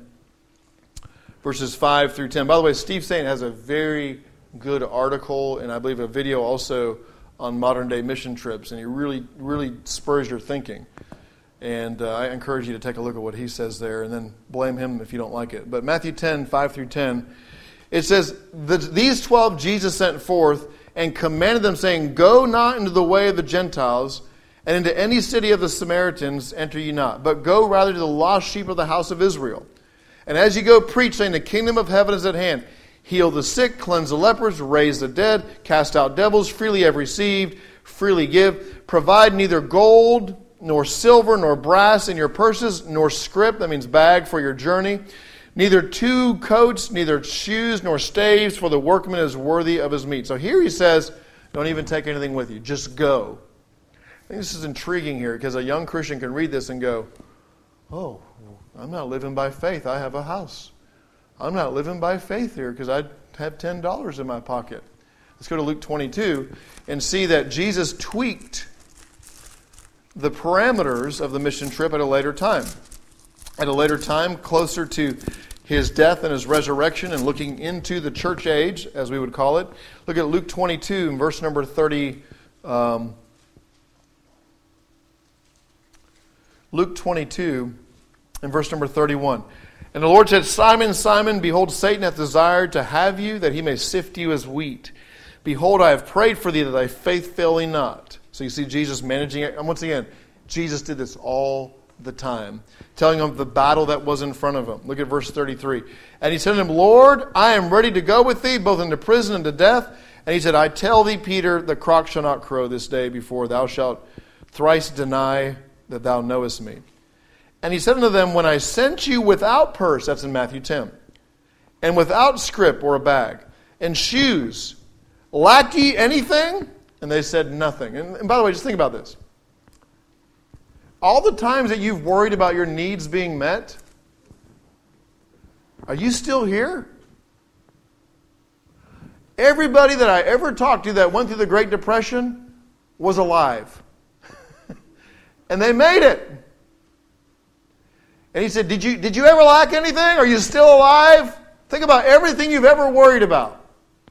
verses 5 through 10. By the way, Steve Saint has a very good article, and I believe a video also on modern-day mission trips, and he really spurs your thinking. And I encourage you to take a look at what he says there, and then blame him if you don't like it. But Matthew 10, 5 through 10, it says, these 12 Jesus sent forth, and commanded them, saying, go not into the way of the Gentiles, and into any city of the Samaritans enter ye not, but go rather to the lost sheep of the house of Israel. And as ye go, preach, saying, the kingdom of heaven is at hand. Heal the sick, cleanse the lepers, raise the dead, cast out devils, freely have received, freely give. Provide neither gold, nor silver, nor brass in your purses, nor scrip, that means bag, for your journey. Neither 2 coats, neither shoes, nor staves, for the workman is worthy of his meat. So here he says, don't even take anything with you, just go. I think this is intriguing here, because a young Christian can read this and go, oh, I'm not living by faith, I have a house. I'm not living by faith here because I have $10 in my pocket. Let's go to Luke 22 and see that Jesus tweaked the parameters of the mission trip at a later time. At a later time, closer to his death and his resurrection and looking into the church age, as we would call it. Look at Luke 22 and verse number 30. Luke 22 and verse number 31. And the Lord said, Simon, Simon, behold, Satan hath desired to have you, that he may sift you as wheat. Behold, I have prayed for thee, that thy faith fail thee not. So you see Jesus managing it. And once again, Jesus did this all the time, telling him the battle that was in front of him. Look at verse 33. And he said to him, Lord, I am ready to go with thee, both into prison and to death. And he said, I tell thee, Peter, the cock shall not crow this day before thou shalt thrice deny that thou knowest me. And he said unto them, when I sent you without purse, that's in Matthew 10, and without scrip or a bag, and shoes, lack ye anything? And they said, nothing. And by the way, just think about this. All the times that you've worried about your needs being met, are you still here? Everybody that I ever talked to that went through the Great Depression was alive. And they made it. And he said, did you ever lack anything? Are you still alive? Think about everything you've ever worried about.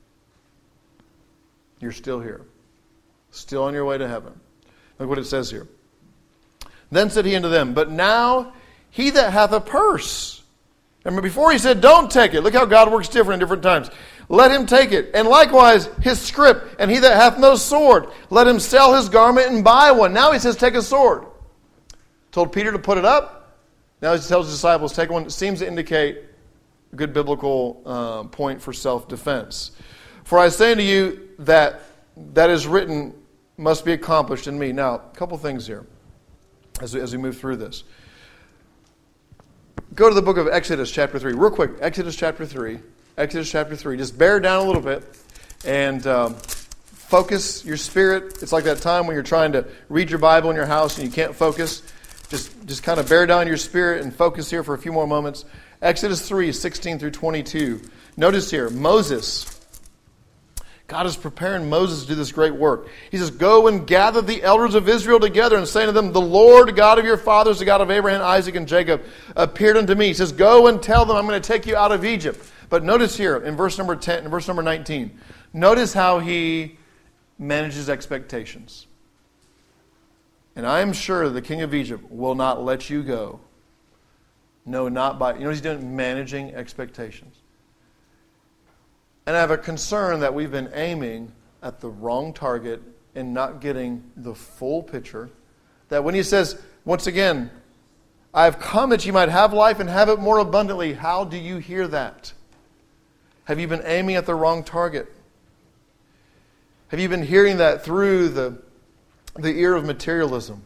You're still here. Still on your way to heaven. Look what it says here. Then said he unto them, but now he that hath a purse. Remember, before he said, don't take it. Look how God works different in different times. Let him take it. And likewise his scrip. And he that hath no sword, let him sell his garment and buy one. Now he says, take a sword. Told Peter to put it up. Now he tells his disciples, take one. It seems to indicate a good biblical point for self-defense. For I say unto you that is written must be accomplished in me. Now, a couple things here as we move through this. Go to the book of Exodus chapter 3. Real quick, Exodus chapter 3. Exodus chapter 3. Just bear down a little bit and focus your spirit. It's like that time when you're trying to read your Bible in your house and you can't focus. Just kind of bear down your spirit and focus here for a few more moments. Exodus 3, 16 through 22. Notice here, Moses. God is preparing Moses to do this great work. He says, go and gather the elders of Israel together and say to them, the Lord God of your fathers, the God of Abraham, Isaac, and Jacob, appeared unto me. He says, go and tell them I'm going to take you out of Egypt. But notice here in verse number 10 and verse number 19, notice how he manages expectations. And I am sure the king of Egypt will not let you go. No, not by, you know what he's doing? Managing expectations. And I have a concern that we've been aiming at the wrong target and not getting the full picture. That when he says, once again, I have come that you might have life and have it more abundantly. How do you hear that? Have you been aiming at the wrong target? Have you been hearing that through the ear of materialism?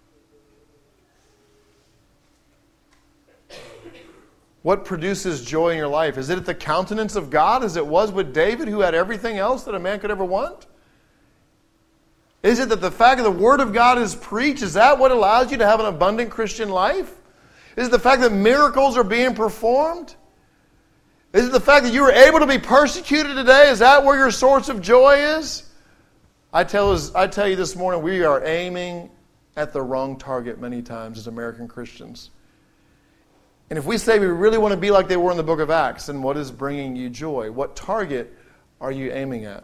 What produces joy in your life? Is it the countenance of God as it was with David, who had everything else that a man could ever want? Is it that the fact that the Word of God is preached, is that what allows you to have an abundant Christian life? Is it the fact that miracles are being performed? Is it the fact that you were able to be persecuted today? Is that where your source of joy is? I tell you this morning, we are aiming at the wrong target many times as American Christians. And if we say we really want to be like they were in the book of Acts, then what is bringing you joy? What target are you aiming at?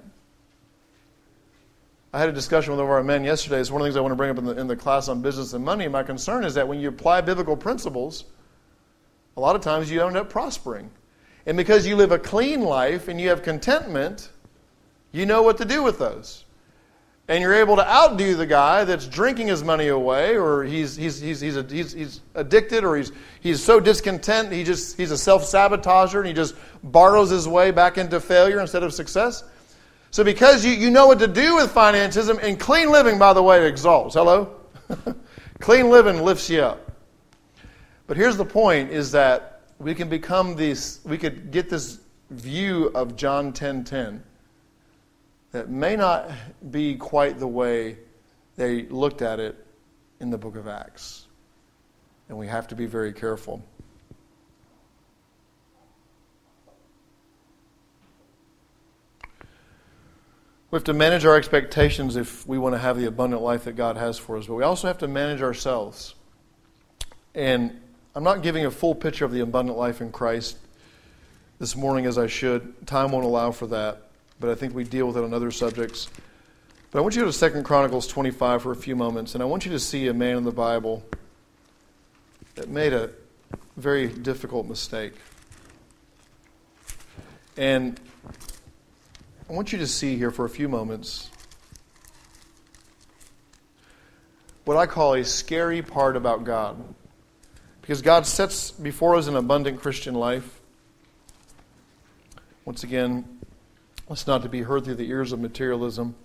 I had a discussion with one of our men yesterday. It's one of the things I want to bring up in the class on business and money. My concern is that when you apply biblical principles, a lot of times you end up prospering. And because you live a clean life and you have contentment, you know what to do with those. And you're able to outdo the guy that's drinking his money away, or he's addicted, or he's so discontent he's a self-sabotager and he just borrows his way back into failure instead of success. So because you know what to do with finances, and clean living, by the way, exalts. Hello? Clean living lifts you up. But here's the point, is that we could get this view of John 10:10. That may not be quite the way they looked at it in the book of Acts. And we have to be very careful. We have to manage our expectations if we want to have the abundant life that God has for us. But we also have to manage ourselves. And I'm not giving a full picture of the abundant life in Christ this morning as I should. Time won't allow for that, but I think we deal with it on other subjects. But I want you to go to 2 Chronicles 25 for a few moments, and I want you to see a man in the Bible that made a very difficult mistake. And I want you to see here for a few moments what I call a scary part about God. Because God sets before us an abundant Christian life. Once again, let's not to be heard through the ears of materialism.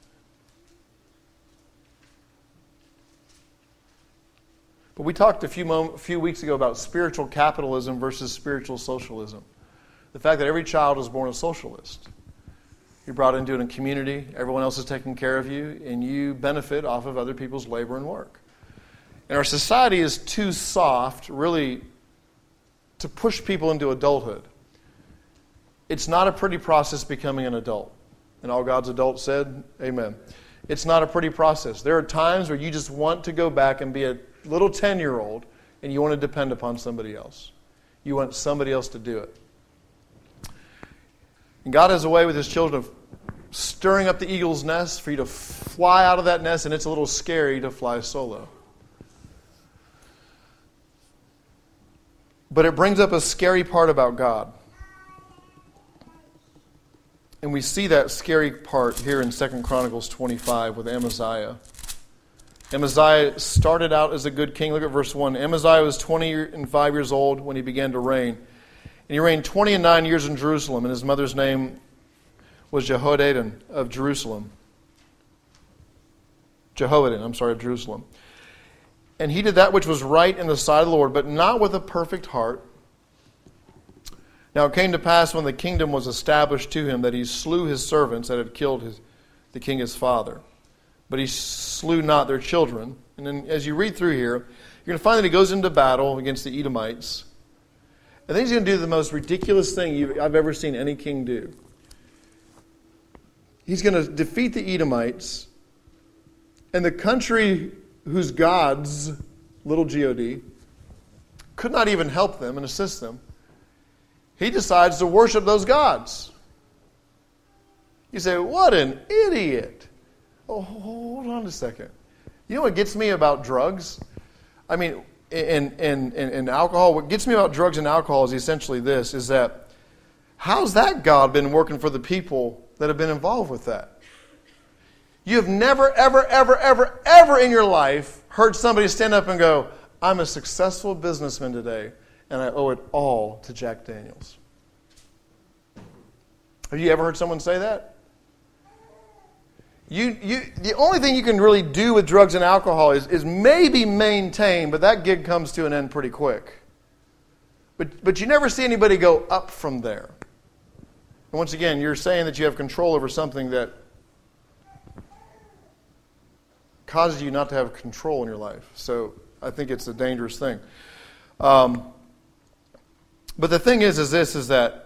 But we talked a few weeks ago about spiritual capitalism versus spiritual socialism. The fact that every child is born a socialist. You're brought into a community, everyone else is taking care of you, and you benefit off of other people's labor and work. And our society is too soft, really, to push people into adulthood. It's not a pretty process becoming an adult. And all God's adults said, amen. It's not a pretty process. There are times where you just want to go back and be a little 10-year-old, and you want to depend upon somebody else. You want somebody else to do it. And God has a way with His children of stirring up the eagle's nest for you to fly out of that nest, and it's a little scary to fly solo. But it brings up a scary part about God. And we see that scary part here in 2 Chronicles 25 with Amaziah. Amaziah started out as a good king. Look at verse 1. Amaziah was 25 years old when he began to reign. And he reigned 29 years in Jerusalem, and his mother's name was Jehoiadan of Jerusalem. Of Jerusalem. And he did that which was right in the sight of the Lord, but not with a perfect heart. Now it came to pass when the kingdom was established to him that he slew his servants that had killed the king his father. But he slew not their children. And then as you read through here, you're going to find that he goes into battle against the Edomites. And then he's going to do the most ridiculous thing I've ever seen any king do. He's going to defeat the Edomites, and the country whose gods, little God, could not even help them and assist them. He decides to worship those gods. You say, what an idiot. Oh, hold on a second. You know what gets me about drugs? I mean, and alcohol, what gets me about drugs and alcohol is essentially this, is that how's that God been working for the people that have been involved with that? You have never, ever, ever, ever, ever in your life heard somebody stand up and go, I'm a successful businessman today, and I owe it all to Jack Daniels. Have you ever heard someone say that? The only thing you can really do with drugs and alcohol is maybe maintain, but that gig comes to an end pretty quick. But you never see anybody go up from there. And once again, you're saying that you have control over something that causes you not to have control in your life. So I think it's a dangerous thing. But the thing is that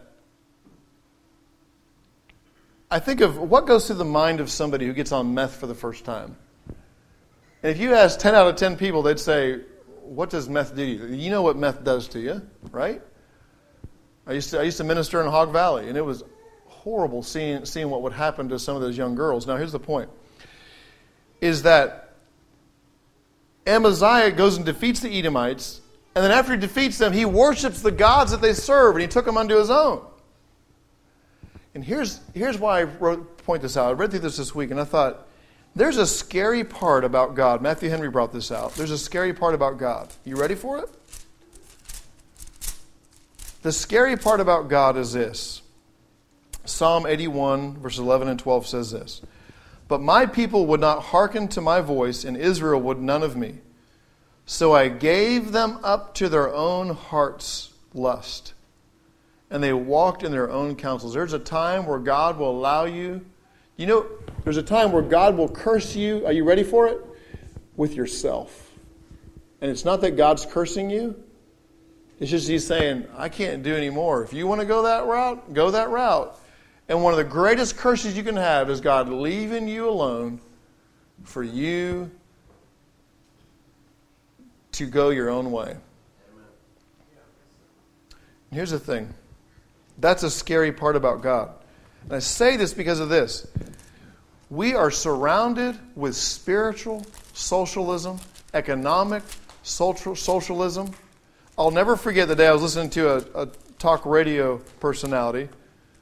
I think of what goes through the mind of somebody who gets on meth for the first time. And if you ask 10 out of 10 people, they'd say, what does meth do to you? You know what meth does to you, right? I used to minister in Hog Valley, and it was horrible seeing what would happen to some of those young girls. Now, here's the point, is that Amaziah goes and defeats the Edomites, and then after he defeats them, he worships the gods that they serve, and he took them unto his own. And here's why I point this out. I read through this week, and I thought, there's a scary part about God. Matthew Henry brought this out. There's a scary part about God. You ready for it? The scary part about God is this. Psalm 81, verses 11 and 12 says this. But my people would not hearken to my voice, and Israel would none of me. So I gave them up to their own heart's lust, and they walked in their own counsels. There's a time where God will allow you. You know, there's a time where God will curse you. Are you ready for it? With yourself. And it's not that God's cursing you. It's just He's saying, I can't do any more. If you want to go that route, go that route. And one of the greatest curses you can have is God leaving you alone for you to go your own way. And here's the thing. That's a scary part about God. And I say this because of this. We are surrounded with spiritual socialism, economic socialism. I'll never forget the day I was listening to a talk radio personality.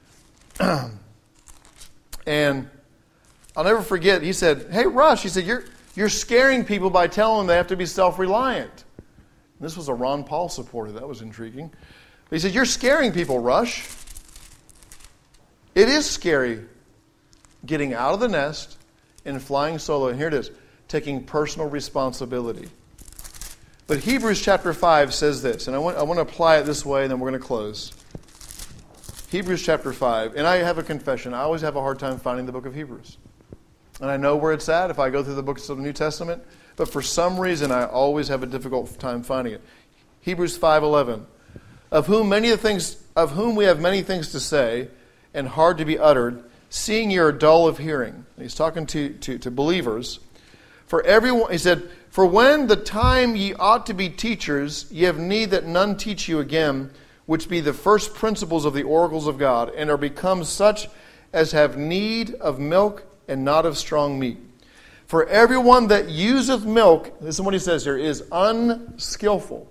And I'll never forget, he said, "Hey, Rush," he said, you're scaring people by telling them they have to be self-reliant. And this was a Ron Paul supporter. That was intriguing. But he said, "You're scaring people, Rush." It is scary getting out of the nest and flying solo. And here it is, taking personal responsibility. But Hebrews chapter 5 says this, and I want to apply it this way, and then we're going to close. Hebrews chapter 5, and I have a confession. I always have a hard time finding the book of Hebrews. And I know where it's at if I go through the books of the New Testament, but for some reason I always have a difficult time finding it. Hebrews 5:11, of whom we have many things to say, and hard to be uttered, seeing you are dull of hearing. And he's talking to believers. For everyone, he said, "For when the time ye ought to be teachers, ye have need that none teach you again, which be the first principles of the oracles of God, and are become such as have need of milk and not of strong meat. For everyone that useth milk," listen to what he says here, "is unskillful."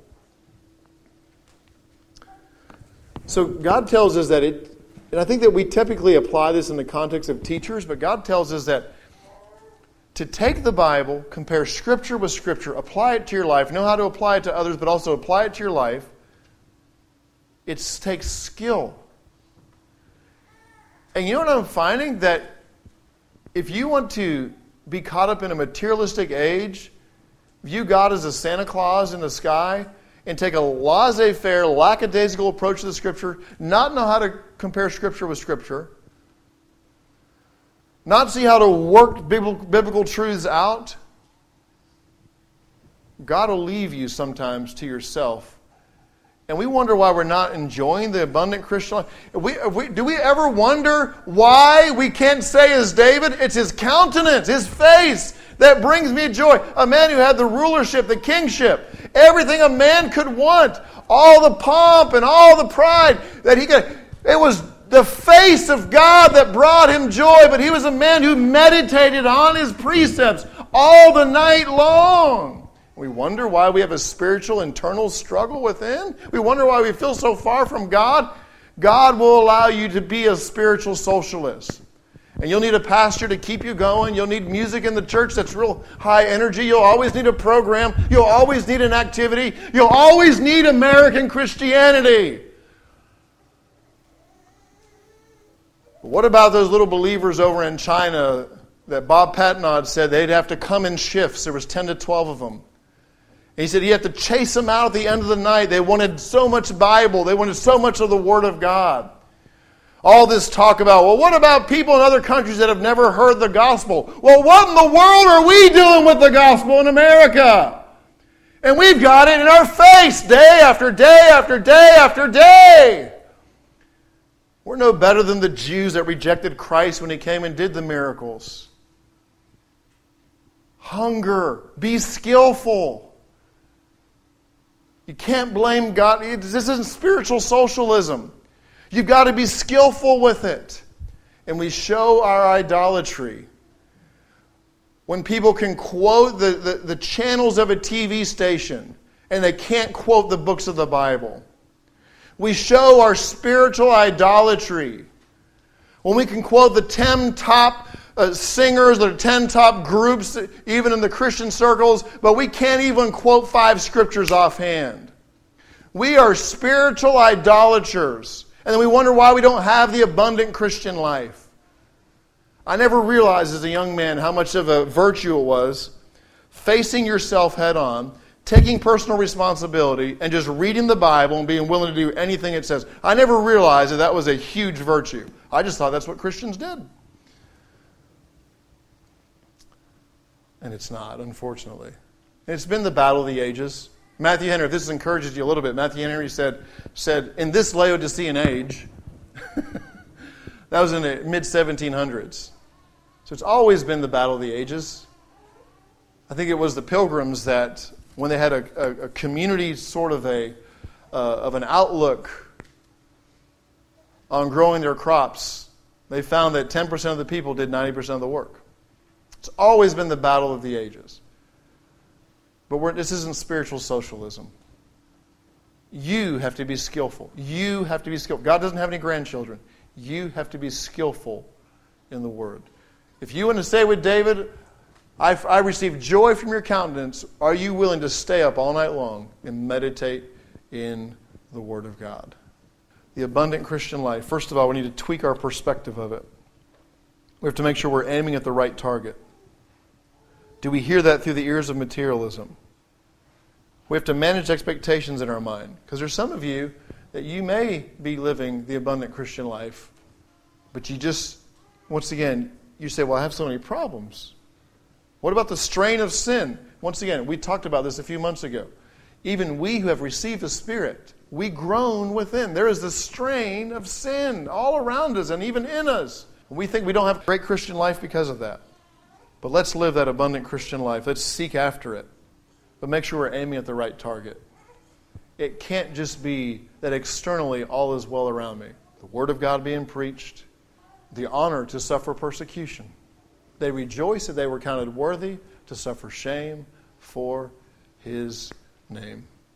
So God tells us that and I think that we typically apply this in the context of teachers, but God tells us that to take the Bible, compare Scripture with Scripture, apply it to your life, know how to apply it to others, but also apply it to your life, it takes skill. And you know what I'm finding? That if you want to be caught up in a materialistic age, view God as a Santa Claus in the sky, and take a laissez-faire, lackadaisical approach to the Scripture, not know how to compare Scripture with Scripture, not see how to work biblical truths out, God will leave you sometimes to yourself. And we wonder why we're not enjoying the abundant Christian life. Do we ever wonder why we can't say as David, it's his countenance, his face, that brings me joy? A man who had the rulership, the kingship, everything a man could want, all the pomp and all the pride that he could. It was the face of God that brought him joy, but he was a man who meditated on his precepts all the night long. We wonder why we have a spiritual internal struggle within. We wonder why we feel so far from God. God will allow you to be a spiritual socialist. And you'll need a pastor to keep you going. You'll need music in the church that's real high energy. You'll always need a program. You'll always need an activity. You'll always need American Christianity. But what about those little believers over in China that Bob Patnod said they'd have to come in shifts? There was 10 to 12 of them. And he said you have to chase them out at the end of the night. They wanted so much Bible. They wanted so much of the Word of God. All this talk about, well, what about people in other countries that have never heard the gospel? Well, what in the world are we doing with the gospel in America? And we've got it in our face day after day after day after day. We're no better than the Jews that rejected Christ when He came and did the miracles. Hunger. Be skillful. You can't blame God. This isn't spiritual socialism. You've got to be skillful with it. And we show our idolatry. When people can quote the channels of a TV station and they can't quote the books of the Bible. We show our spiritual idolatry. When we can quote the 10 top singers, the 10 top groups, even in the Christian circles, but we can't even quote 5 scriptures offhand. We are spiritual idolaters. And then we wonder why we don't have the abundant Christian life. I never realized as a young man how much of a virtue it was facing yourself head on, taking personal responsibility, and just reading the Bible and being willing to do anything it says. I never realized that was a huge virtue. I just thought that's what Christians did. And it's not, unfortunately. It's been the battle of the ages. Matthew Henry, if this encourages you a little bit, Matthew Henry said, in this Laodicean age, that was in the mid-1700s. So it's always been the battle of the ages. I think it was the Pilgrims that, when they had a community sort of an outlook on growing their crops, they found that 10% of the people did 90% of the work. It's always been the battle of the ages. But this isn't spiritual socialism. You have to be skillful. You have to be skillful. God doesn't have any grandchildren. You have to be skillful in the Word. If you want to say with David, I receive joy from your countenance, are you willing to stay up all night long and meditate in the Word of God? The abundant Christian life. First of all, we need to tweak our perspective of it. We have to make sure we're aiming at the right target. Do we hear that through the ears of materialism? We have to manage expectations in our mind. Because there's some of you that you may be living the abundant Christian life, but you just, once again, you say, well, I have so many problems. What about the strain of sin? Once again, we talked about this a few months ago. Even we who have received the Spirit, we groan within. There is the strain of sin all around us and even in us. We think we don't have a great Christian life because of that. But let's live that abundant Christian life. Let's seek after it. But make sure we're aiming at the right target. It can't just be that externally all is well around me. The Word of God being preached, the honor to suffer persecution. They rejoiced that they were counted worthy to suffer shame for His name.